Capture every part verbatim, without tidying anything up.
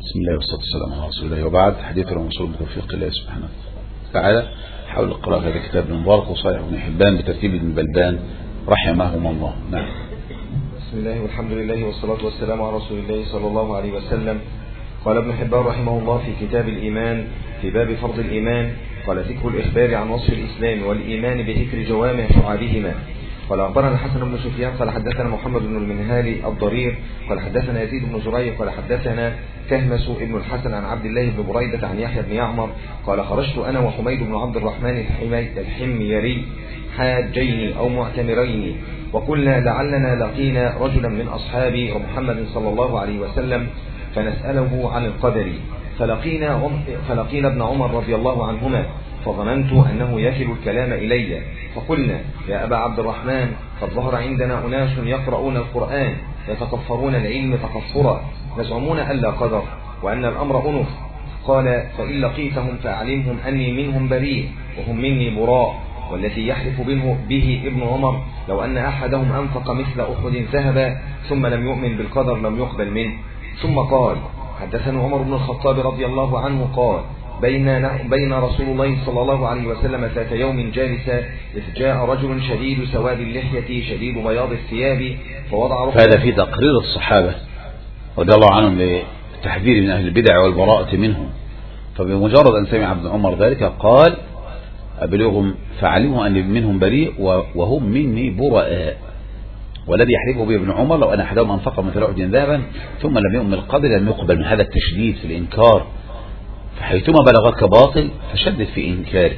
بسم الله والصلاة والسلام على رسول الله، وبعد. حديث الرسول بتوفيق الله سبحانه وتعالى حول القراءة هذا الكتاب المبارك وصحيح ابن حبان بترتيب ابن بلبان رحمهما الله. نعم. بسم الله والحمد لله والصلاة والسلام على رسول الله صلى الله عليه وسلم. قال ابن حبان رحمه الله في كتاب الإيمان في باب فرض الإيمان، قال ذكر الإخبار عن وصف الإسلام والإيمان بذكر جوامع شعابهما. قال أخبرنا الحسن بن سفيان قال حدثنا محمد بن المنهالي الضرير قال حدثنا يزيد بن زريع قال حدثنا كهمس ابن الحسن عن عبد الله بن بريدة عن يحيى بن يعمر قال خرجت أنا وحميد بن عبد الرحمن الحميري حاجين أو معتمرين، وقلنا لعلنا لقينا رجلا من أصحاب محمد صلى الله عليه وسلم فنسأله عن القدر، فلقينا, فلقينا ابن عمر رضي الله عنهما فظننت أنه يكل الكلام إلي، فقلنا يا أبا عبد الرحمن قد ظهر عندنا أناس يقرؤون القرآن يتكفرون العلم تكفرا يزعمون ألا قدر وأن الأمر أنف. قال فإن لقيتهم فأعلمهم أني منهم بريء وهم مني براء، والذي يحلف به ابن عمر لو أن أحدهم أنفق مثل أحد ذهبا ثم لم يؤمن بالقدر لم يقبل منه. ثم قال حدثنا عمر بن الخطاب رضي الله عنه قال بين بين رسول الله صلى الله عليه وسلم ذات يوم جالسا إذ جاء رجل شديد سواد اللحية شديد بياض الثياب فوضع هذا في تقرير الصحابة رضي الله عنهم للتحذير من أهل البدع والبراءة منهم. فبمجرد أن سمع ابن عمر ذلك قال أبلغهم فعلموا أن منهم بريء وهم مني براء، والذي يحلفه به ابن عمر لو أن أحدهم أنفق مثل أحد ذهبا ثم لم يؤمن بالقدر لم يقبل من هذا التشديد في الإنكار، فحيثما بلغك باطل فشدد في إنكاره.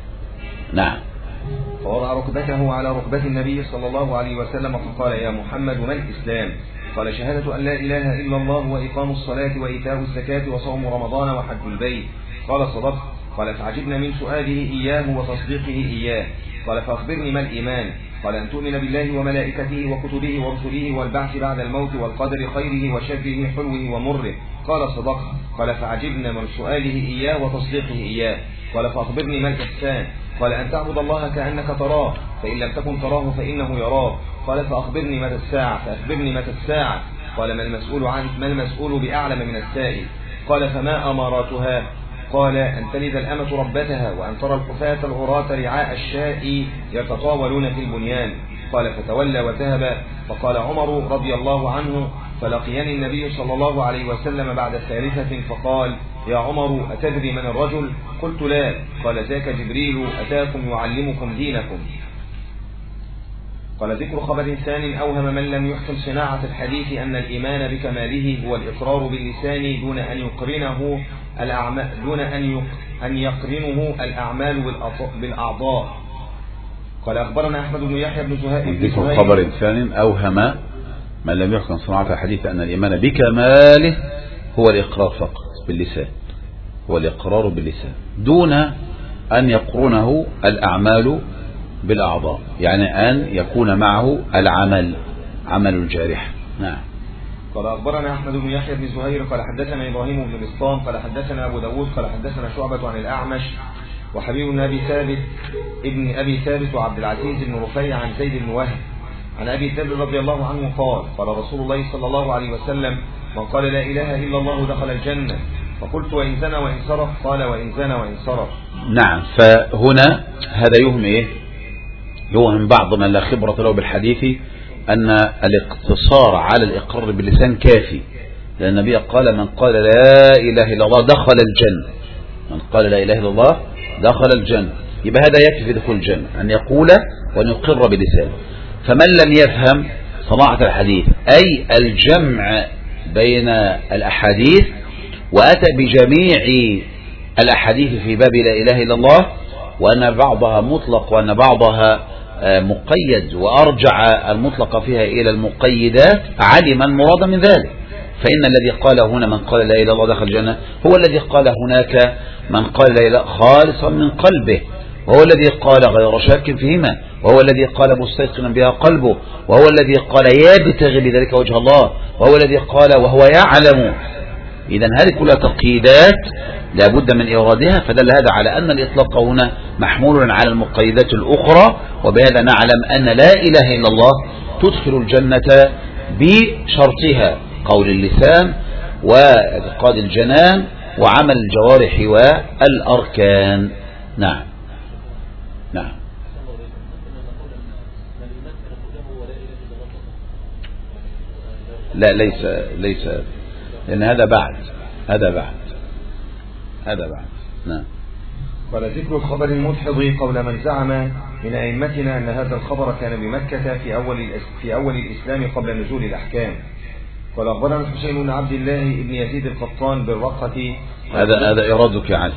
نعم. فوضع ركبته على ركبة النبي صلى الله عليه وسلم فقال يا محمد ما الإسلام؟ قال شهادة أن لا إله إلا الله وإقام الصلاة وإيتاء الزكاة وصوم رمضان وحج البيت. قال صدقت. قال فعجبنا من سؤاله إياه وتصديقه إياه. قال فأخبرني ما الإيمان؟ قال أن تؤمن بالله وملائكته وكتبه ورسله والبعث بعد الموت والقدر خيره وشره حلوه ومره. قال صدقت. قال فعجبنا من سؤاله إياه وتصديقه إياه. قال فأخبرني ما الإحسان؟ قال أن تعبد الله كأنك تراه فإن لم تكن تراه فإنه يراك. قال فأخبرني متى الساعة؟ فأخبرني متى الساعة؟ قال ما المسؤول عنه ما المسؤول بأعلم من السائل؟ قال فما أماراتها؟ قال أن تلد الأمة ربتها وأن ترى الحفاة العراة رعاء الشاء يتطاولون في البنيان. قال فتولى وذهب. فقال عمر رضي الله عنه فلقيني النبي صلى الله عليه وسلم بعد ثالثة فقال يا عمر أتدري من الرجل؟ قلت لا. قال ذاك جبريل أتاكم يعلمكم دينكم. قال ذكر خبر ثان أوهم من لم يحكم صناعة الحديث أن الإيمان بكماله هو الإقرار باللسان دون أن يقرنه الأعمال دون أن أن يقرنه الأعمال بالأعضاء. قال أخبرنا أحمد بن يحيى بن زهير. ذكر خبر ثان أوهم من لم يحكم صناعة الحديث أن الإيمان بكماله هو الإقرار فقط باللسان، هو الإقرار باللسان دون أن يقرنه الأعمال بالأعضاء، يعني أن يكون معه العمل عمل الجارح. نعم. قال أخبرنا أحمد بن يحيى بن زهير قال حدثنا إبراهيم بن بسطام قال حدثنا أبو داود قال حدثنا شعبة عن الأعمش وحبيب بن أبي ثابت ابن أبي ثابت وعبد العزيز بن رفيع عن زيد بن وهب عن أبي ثابت رضي الله عنه قال قال رسول الله صلى الله عليه وسلم من قال لا إله إلا الله دخل الجنة. فقلت وإن زنى وإن صرف؟ قال وإن زنى وإن صرف. نعم. فهنا هذا يوهم إيه؟ يوهم بعض من لا خبرة له بالحديث أن الاقتصار على الإقرار باللسان كافي، لأن النبي قال من قال لا إله إلا الله دخل الجنة، من قال لا إله إلا الله دخل الجنة، يبقى هذا يكفي في دخول الجنة أن يقول وأن يقر بلسانه. فمن لم يفهم صناعة الحديث أي الجمع بين الأحاديث وأتى بجميع الأحاديث في باب لا إله إلا الله وأن بعضها مطلق وأن بعضها مقيد وأرجع المطلق فيها إلى المقيدات علم المراد من ذلك. فإن الذي قال هنا من قال لا إله إلا الله دخل الجنة هو الذي قال هناك من قال لا إله خالصا من قلبه، وهو الذي قال غير شاك فيهما، وهو الذي قال مستيقنا بها قلبه، وهو الذي قال يبتغي بذلك وجه الله، وهو الذي قال وهو يعلم. إذن هذه كلها تقييدات لا بد من إيرادها، فدل هذا على أن الإطلاق هنا محمول على المقيدات الأخرى، وبهذا نعلم أن لا إله إلا الله تدخل الجنة بشرطها قول اللسان واعتقاد الجنان وعمل الجوارح والأركان. نعم نعم. لا ليس ليس لأن هذا بعد هذا بعد هذا بعد. نعم. ولذكر الخبر المدحض قول من زعم من أئمتنا أن هذا الخبر كان بمكة في أول في أول الإسلام قبل نزول الأحكام. قال أخبرنا الحسين بن عبد الله بن يزيد القطان بالرقة. هذا هذا إرادك يا علي.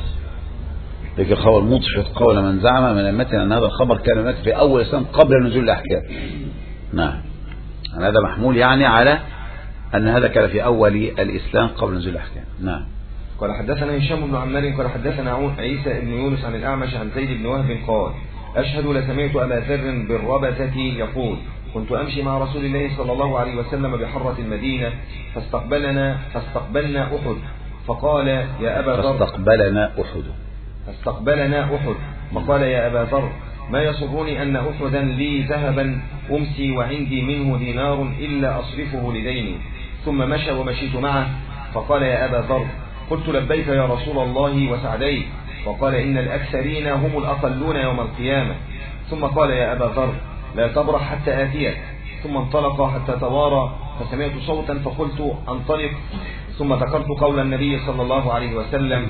ذكر الخبر مدحض قول من زعم من أئمتنا أن هذا الخبر كان بمكة في أول الإسلام قبل نزول الأحكام. نعم. هذا محمول يعني على أن هذا كان في أول الإسلام قبل نزول الأحكام. نعم. قال حدثنا هشام بن عمار قال حدثنا عيسى بن يونس عن الأعمش عن زيد بن وهب قال أشهد لسمعت أبا ذر بالربزة يقول كنت أمشي مع رسول الله صلى الله عليه وسلم بحرة المدينة فاستقبلنا فاستقبلنا أحد فقال يا أبا ذر فاستقبلنا أحد فاستقبلنا أحد فقال يا أبا ذر ما يسرني أن أحدا لي ذهبا أمسي وعندي منه دينار إلا أصرفه لديني. ثم مشى ومشيت معه فقال يا أبا ذر قلت لبيك يا رسول الله وسعديك. فقال إن الأكثرين هم الأقلون يوم القيامة. ثم قال يا أبا ذر لا تبرح حتى آتيك. ثم انطلق حتى توارى فسمعت صوتا فقلت انطلق. ثم ذكرت قول النبي صلى الله عليه وسلم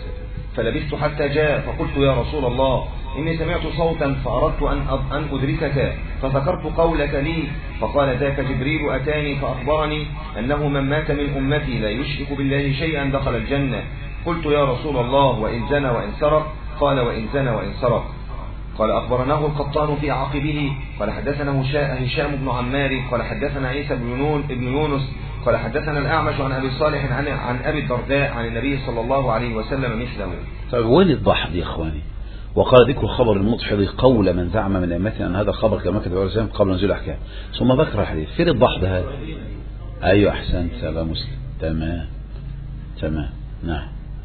فلبثت حتى جاء فقلت يا رسول الله إني سمعت صوتا فأردت أن أن أدركك فذكرت قولك لي. فقال ذاك جبريل أتاني فأخبرني أنه من مات من أمتي لا يشرك بالله شيئا دخل الجنة. قلت يا رسول الله وإن زنى وإن سرق؟ قال وإن زنى وإن سرق. قال أخبرناه القطان في عقبه قال حدثنا هشام بن عمار قال حدثنا عيسى بن يونس قال حدثنا الأعمش عن أبي صالح عن, عن أبي الدرداء عن النبي صلى الله عليه وسلم مثله. طيب وين الضحض يا إخواني؟ وقال ذكر الخبر المدحض قول من زعم من أئمتنا أن هذا الخبر كما كتب عليه السلام قبل نزول الأحكام ثم ذكر الحديث. فين الضحض هذا؟ أيوة أحسنت يا مسلم. تمام تمام. نعم.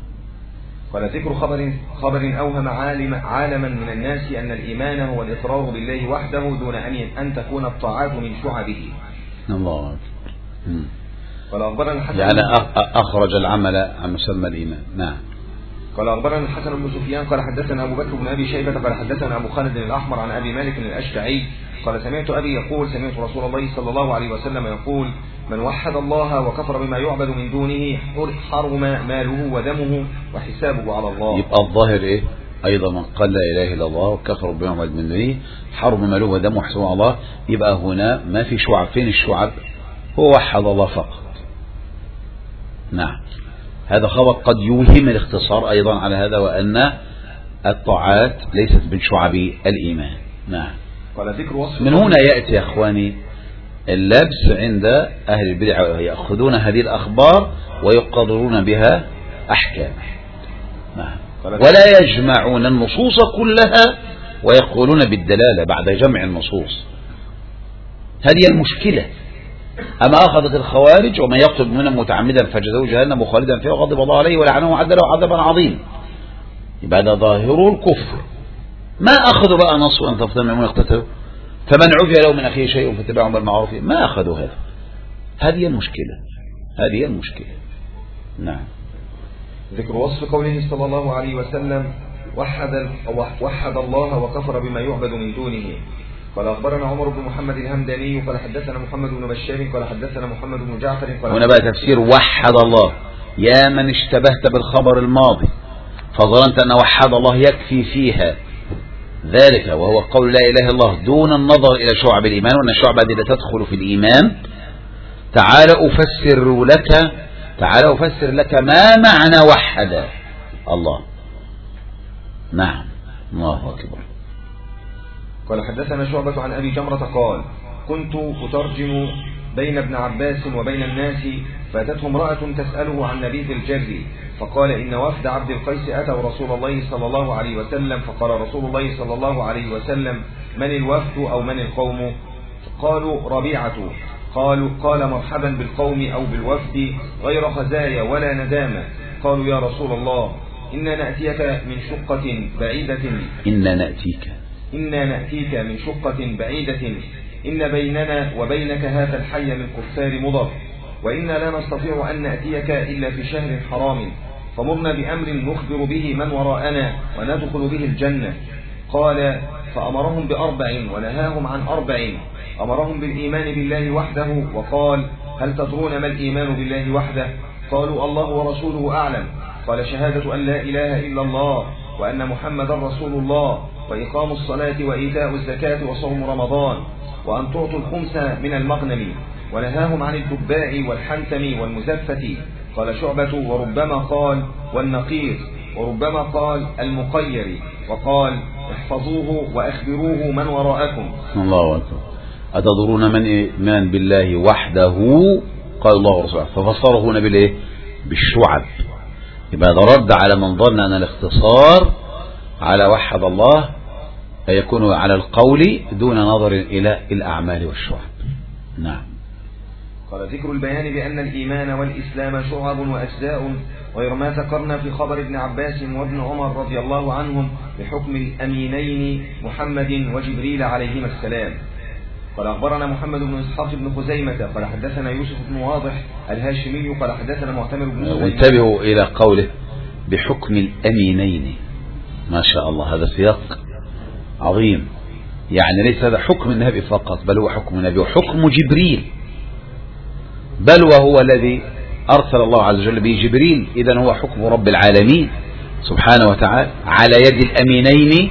قال ذكر خبر خبر أوهم عالم عالما من الناس أن الإيمان هو الإقرار بالله وحده دون أن أن تكون الطاعات من شعبه. الله أكبر. قال أخبرنا الحسن يعني أخرج العمل عن مسمى الإيمان. نعم. قال أخبرنا الحسن بن سفيان قال حدثنا أبو بكر بن أبي شيبة قال حدثنا أبو خالد الأحمر عن أبي مالك الأشجعي قال سمعت أبي يقول سمعت رسول الله صلى الله عليه وسلم يقول من وحد الله وكفر بما يعبد من دونه حرم ماله ودمه وحسابه على الله. يبقى الظاهر إيه أيضا من قال لا إله إلا الله وكفر بما يعبد من دونه حرم ماله ودمه وحسابه على الله. يبقى هنا ما في شعب. فين الشعب؟ هو وحد الله فقط. نعم. هذا خبر قد يوهم الاختصار أيضا على هذا وأن الطاعات ليست من شعب الإيمان. نعم. من هنا يأتي يا أخواني اللبس عند أهل البدع يأخذون هذه الأخبار ويقررون بها أحكام. نعم. ولا يجمعون النصوص كلها ويقولون بالدلالة بعد جمع النصوص. هذه المشكلة. أما أخذت الخوارج ومن يقتل مؤمنا متعمدا فجزاؤه جهنم خالدا فيها وغضب الله عليه ولعنه وعد له عذابا عظيما. يبقى هذا ظاهر الكفر. ما أخذوا بقى نص أن تفضل المؤمنين يقتتلوا فمن عفي له من أخيه شيء فاتباع بالمعروف ما أخذوا هذا. هذه المشكلة. هذه المشكلة. نعم. ذكر وصف قوله صلى الله عليه وسلم وحد وحد الله وكفر بما يعبد من دونه. قال أخبرنا عمر بن محمد الهمداني قال حدثنا محمد بن بشار قال حدثنا محمد بن جعفر قال هنا بقى تفسير وحد الله. يا من اشتبهت بالخبر الماضي فظننت أن وحد الله يكفي فيها ذلك وهو قول لا إله إلا الله دون النظر إلى شعب الإيمان وأن الشعب هذه لا تدخل في الإيمان. تعال أفسر لك تعال أفسر لك ما معنى وحد الله. نعم. الله أكبر. قال حدثنا شعبة عن أبي جمرة قال كنت أترجم بين ابن عباس وبين الناس فأتته امرأة تسأله عن نبيذ الجر فقال إن وفد عبد القيس أتوا رسول الله صلى الله عليه وسلم فقال رسول الله صلى الله عليه وسلم من الوفد أو من القوم؟ قالوا ربيعة. قالوا قال مرحبا بالقوم أو بالوفد غير خزايا ولا ندامة. قالوا يا رسول الله إنا نأتيك من شقة بعيدة إنا نأتيك إنا نأتيك من شقة بعيدة إن بيننا وبينك هذا الحي من كفار مضر وإنا لا نستطيع أن نأتيك إلا في شهر حرام، فمرنا بأمر نخبر به من وراءنا وندخل به الجنة. قال: فأمرهم بأربع ونهاهم عن أربع. أمرهم بالإيمان بالله وحده، وقال: هل تدرون ما الإيمان بالله وحده؟ قالوا: الله ورسوله أعلم. قال: شهادة أن لا إله إلا الله وأن محمدا رسول الله، وإقام الصلاة وإيتاء الزكاة وصوم رمضان، وأن تعطوا الخمس من المغنم. ونهاهم عن الدباء والحنتم والمزفة. قال شعبة: وربما قال والنقير، وربما قال المقير، وقال: احفظوه وأخبروه من وراءكم. الله أكبر. أتدرون من إيمان بالله وحده؟ قال الله ورسوله، ففسره هنا بالإيه؟ بالشعب. يبقى هذا رد على من ظن أن الاختصار على وحد الله يكون على القول دون نظر إلى الأعمال والشعب. نعم. قال: ذكر البيان بأن الإيمان والإسلام شعب وأجزاء، غير ما ذكرنا في خبر ابن عباس وابن عمر رضي الله عنهم بحكم الأمينين محمد وجبريل عليهما السلام. قال: أخبرنا محمد بن إسحاق بن خزيمة قال حدثنا يوسف بن واضح الهاشمي قال حدثنا معتمر بن سليمان. وانتبهوا إلى قوله بحكم الأمينين، ما شاء الله، هذا سياق عظيم. يعني ليس هذا حكم النبي فقط، بل هو حكم النبي وحكم جبريل، بل وهو الذي أرسل الله عز وجل به جبريل. إذن هو حكم رب العالمين سبحانه وتعالى على يد الأمينين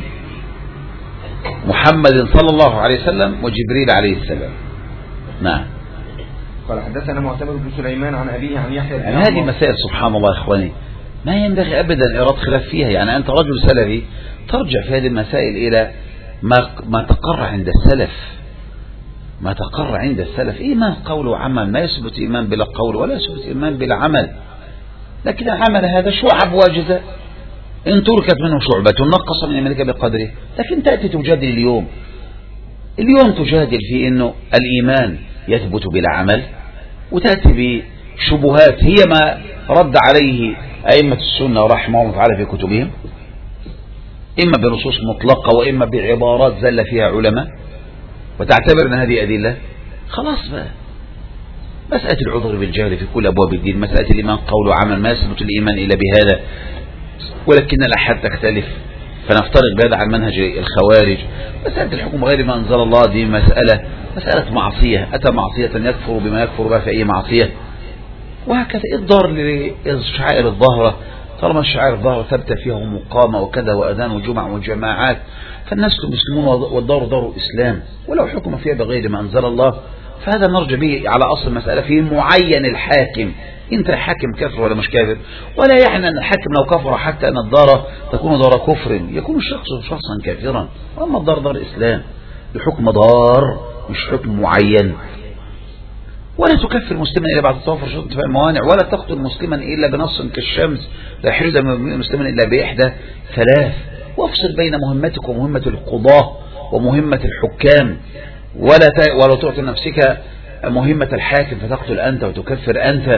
محمد صلى الله عليه وسلم وجبريل عليه السلام. نعم. قال حدثنا معتمر بن سليمان عن أبيه عن يحيى. يعني هذه مسائل سبحان الله يا إخواني ما ينبغي أبدا إيراد خلاف فيها. يعني أنت رجل سلفي ترجع في هذه المسائل إلى ما ما تقر عند السلف، ما تقر عند السلف. إيمان قول وعمل، ما يثبت إيمان بلا قول ولا يثبت إيمان بلا عمل. لكن العمل هذا شعب واجزاء، إن تركت منه شعبة نقص من إيمانك بقدره. لكن تأتي تجادل اليوم اليوم تجادل في إنه الإيمان يثبت بلا عمل، وتأتي بشبهات هي ما رد عليه أئمة السنة رحمهم الله تعالى في كتبهم، إما بنصوص مطلقة وإما بعبارات زل فيها علماء، وتعتبر أن هذه أدلة. خلاص بقى، مسألة العذر بالجهل في كل أبواب الدين، مسألة الإيمان قول وعمل، ما يثبت الإيمان إلا بهذا، ولكن الأحاد تختلف فنفترق بهذا عن منهج الخوارج. مسألة الحكم غير ما أنزل الله دي مسألة مسألة معصية، أتى معصية يكفر بما يكفر بها في أي معصية، وهكذا. الضار للشعائر الظاهرة، طالما الشعائر الظاهرة ثبت فيها مقامة وكذا وأذان وجمع وجماعات، فالناس المسلمون والدار دار الإسلام، ولو حكم فيها بغير ما أنزل الله فهذا نرجع به على أصل المسألة في معين الحاكم. انت حاكم كافر ولا مش كافر، ولا يعني أن الحاكم لو كفر حتى أن الدار تكون دار كفر يكون الشخص شخصا كافرا. أما الدار دار الإسلام الحكم دار مش حكم معين. ولا تكفر مسلما إلا بعد توفر شروط انتفاء الموانع، ولا تقتل مسلما إلا بنص كالشمس، لا يحرز مسلما إلا بإحدى ثلاث. وافصل بين مهمتك ومهمة القضاة ومهمة الحكام، ولا ولا تعطي نفسك مهمة الحاكم فتقتل أنت وتكفر أنت.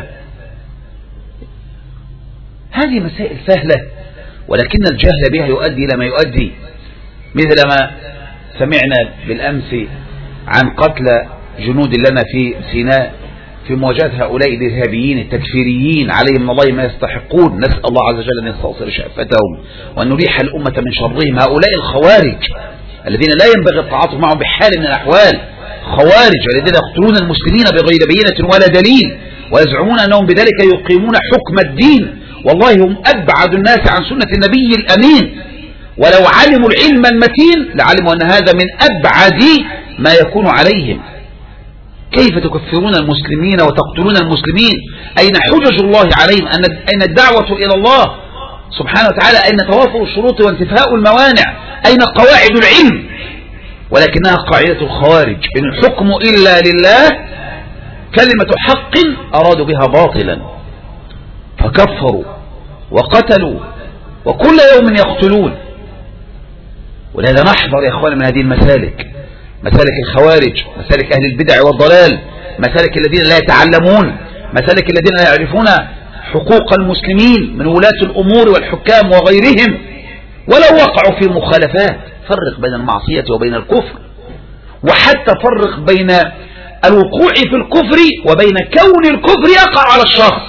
هذه مسائل سهلة، ولكن الجهل بها يؤدي إلى ما يؤدي، مثل ما سمعنا بالأمس عن قتل جنود لنا في سيناء في مواجهة هؤلاء الإرهابيين التكفيريين عليهم من الله ما يستحقون. نسأل الله عز وجل أن يستأصل شأفتهم وأن نريح الأمة من شرهم. هؤلاء الخوارج الذين لا ينبغي التعاطف معهم بحال من الأحوال، خوارج الذين يقتلون المسلمين بغير بينة ولا دليل، ويزعمون أنهم بذلك يقيمون حكم الدين. والله هم أبعد الناس عن سنة النبي الأمين، ولو علموا العلم المتين لعلموا أن هذا من أبعد ما يكون عليهم. كيف تكفرون المسلمين وتقتلون المسلمين؟ أين حجج الله عليهم؟ أين الدعوة إلى الله سبحانه وتعالى؟ أين توافر الشروط وانتفاء الموانع؟ أين قواعد العلم؟ ولكنها قاعدة الخوارج، إن الحكم إلا لله، كلمة حق أرادوا بها باطلا فكفروا وقتلوا وكل يوم يقتلون. ولهذا نحذر يا أخوان من هذه المسالك، مسالك الخوارج، مسالك أهل البدع والضلال، مسالك الذين لا يتعلمون، مسالك الذين لا يعرفون حقوق المسلمين من ولاة الأمور والحكام وغيرهم، ولو وقعوا في مخالفات. فرق بين المعصية وبين الكفر، وحتى فرق بين الوقوع في الكفر وبين كون الكفر يقع على الشخص.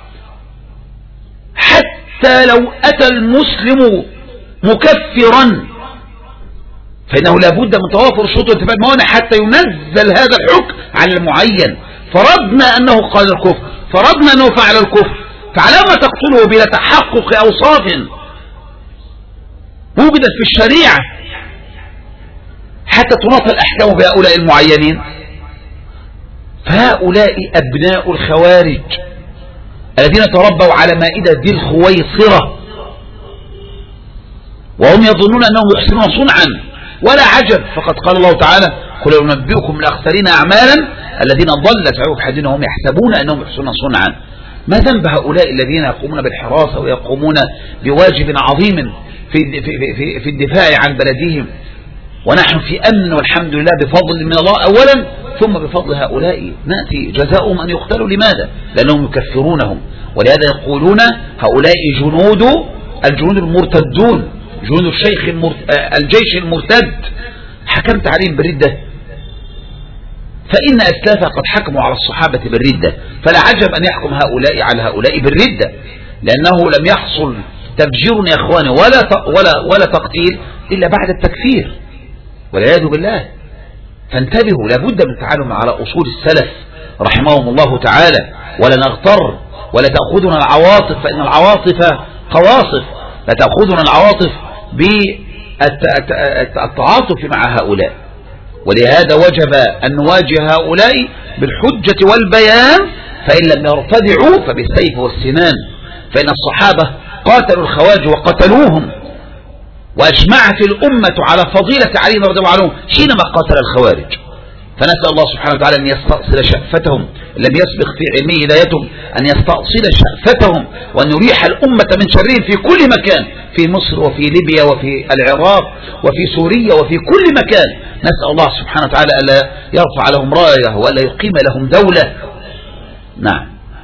حتى لو أتى المسلم مكفرا فإنه لابد من توافر شروط وانتفاء الموانع حتى ينزل هذا الحكم على المعين. فرضنا أنه قال الكفر، فرضنا أنه فعل الكفر، فعلى ما تقتله بلا تحقق أوصاف وجدت في الشريعة حتى تناط الأحكام بهؤلاء المعينين؟ فهؤلاء أبناء الخوارج الذين تربوا على مائدة ذي الخويصرة وهم يظنون أنهم يحسنون صنعا، ولا عجب، فقد قال الله تعالى: قل أنبئكم بالأخسرين أعمالا الذين ضل سعيهم في حياتهم وهم يحسبون أنهم يحسنون صنعا. ما ذنب هؤلاء الذين يقومون بالحراسة ويقومون بواجب عظيم في في في, في الدفاع عن بلدهم، ونحن في أمن والحمد لله بفضل من الله أولا، ثم بفضل هؤلاء نأتي جزاؤهم أن يقتلوا. لماذا؟ لأنهم يكفرونهم. ولهذا يقولون هؤلاء جنود الجنود المرتدون، جنود الشيخ المرت... الجيش المرتد، حكمت عليهم بالردة، فإن أسلافها قد حكموا على الصحابة بالردة، فلا عجب أن يحكم هؤلاء على هؤلاء بالردة، لأنه لم يحصل تفجير يا إخواني ولا ولا ولا تقتيل إلا بعد التكفير والعياذ بالله. فانتبهوا، لابد من التعلم على أصول السلف رحمهم الله تعالى، ولا نغتر ولا تأخذنا العواطف، فإن العواطف قواصف، لا تأخذنا العواطف بالتعاطف مع هؤلاء. ولهذا وجب أن نواجه هؤلاء بالحجة والبيان، فإن لم يرتدعوا فبالسيف والسنان، فإن الصحابة قاتلوا الخوارج وقتلوهم، وأجمعت الأمة على فضيلة علي رضي الله عنه حينما قاتل الخوارج. فنسأل الله سبحانه وتعالى أن يستأصل شأفتهم، لم يسبق في علمه هدايتهم، أن يستأصل شأفتهم وأن يريح الأمة من شرهم في كل مكان، في مصر وفي ليبيا وفي العراق وفي سوريا وفي كل مكان. نسأل الله سبحانه وتعالى ألا يرفع لهم راية وألا يقيم لهم دولة. نعم.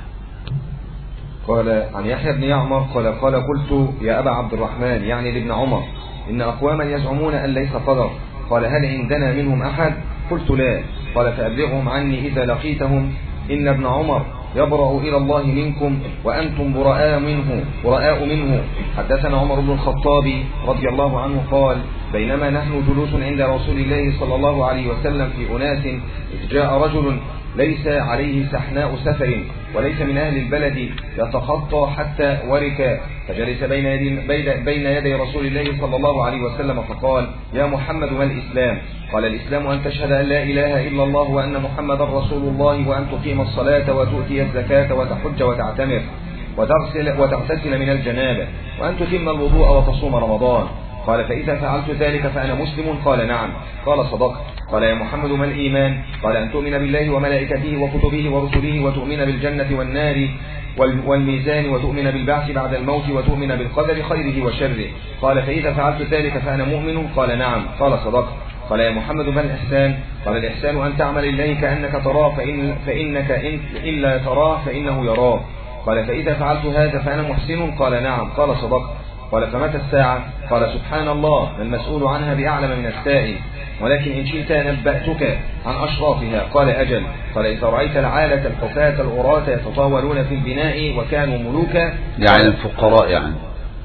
قال عن يحيى بن يعمر قال قال قلت يا أبا عبد الرحمن يعني لابن عمر إن أقواما يزعمون أن ليس قدر، قال هل عندنا منهم أحد؟ قلت لا. قال فأبلغهم عني إذا لقيتهم إن ابن عمر يبرأ إلى الله منكم وأنتم براء منه براء منه. حدثنا عمر بن الخطاب رضي الله عنه قال بينما نحن جلوس عند رسول الله صلى الله عليه وسلم في أناس إذ جاء رجل ليس عليه سحناء سفر وليس من أهل البلد يتخطى حتى ورك، فجلس بين يدي, بين يدي رسول الله صلى الله عليه وسلم فقال يا محمد ما الإسلام؟ قال الإسلام أن تشهد أن لا إله إلا الله وأن محمد رسول الله وأن تقيم الصلاة وتؤتي الزكاة وتحج وتعتمر وتغسل, وتغتسل من الجنابة وأن تتم الوضوء وتصوم رمضان. قال فإذا فعلت ذلك فأنا مسلم؟ قال نعم. قال صدقت. قال يا محمد ما الإيمان؟ قال أن تؤمن بالله وملائكته وكتبه ورسله وتؤمن بالجنة والنار والميزان وتؤمن بالبعث بعد الموت وتؤمن بالقدر خيره وشره. قال فإذا فعلت ذلك فأنا مؤمن؟ قال نعم. قال صدقت. قال يا محمد ما الإحسان؟ قال الإحسان أن تعمل الله كأنك تراه فإن فإنك إن إلا تراه فإنه يراه. قال فإذا فعلت هذا فأنا محسن؟ قال نعم. قال صدقت. قال فمتى الساعة؟ قال سبحان الله ما المسؤول عنها بأعلم من السائل، ولكن إن شئت نبأتك عن أشراطها. قال أجل. قال إذا رأيت العالة الحفاة العراة يتطاولون في البناء وكانوا ملوكا، يعني الفقراء يعني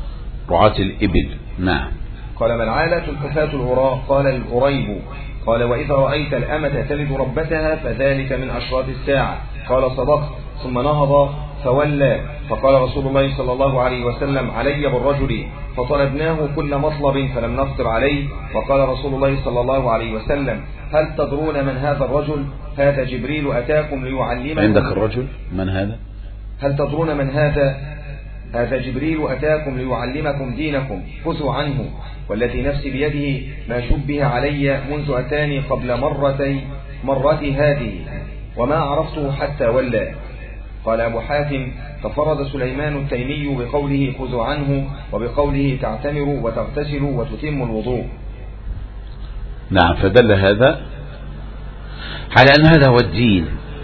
رعاة الإبل. نعم. قال ما العالة الحفاة العراة؟ قال الأريب. قال وإذا رأيت الأمة تلد ربتها فذلك من أشراط الساعة. قال صدقت. ثم نهض فولى فقال رسول الله صلى الله عليه وسلم علي بالرجل، فطلبناه كل مطلب فلم نقدر عليه، فقال رسول الله صلى الله عليه وسلم هل تدرون من هذا الرجل؟ هذا جبريل أتاكم ليعلمكم. عندك الرجل من هذا؟ هل تدرون من هذا؟ هذا جبريل أتاكم ليعلمكم دينكم خذوا عنه، والتي نفسي بيده ما شبه علي منذ أتاني قبل مرتي مرتي هذه وما عرفته حتى ولى. قال أبو حاتم تفرد سليمان التيمي بقوله خذوا عنه وبقوله تعتمروا وتغتسلوا وتتموا الوضوء. نعم. فدل هذا على أن هذا هو الدين،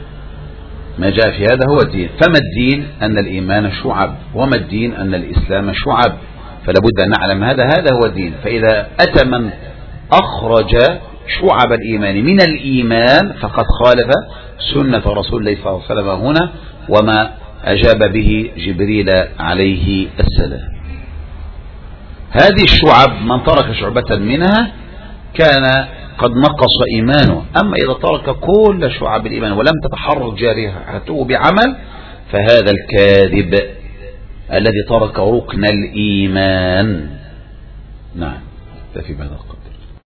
ما جاء في هذا هو الدين. فما الدين؟ أن الإيمان شعب، وما الدين؟ أن الإسلام شعب، فلا بد أن نعلم هذا هذا هو الدين. فإذا أتى من أخرج شعب الإيمان من الإيمان فقد خالف سنة رسول الله صلى الله عليه وسلم هنا وما أجاب به جبريل عليه السلام. هذه الشعب من ترك شعبة منها كان قد نقص إيمانه. أما إذا ترك كل شعب الإيمان ولم تتحرك جارحته بعمل فهذا الكاذب الذي ترك ركن الإيمان. نعم، تفي بهذا القدر.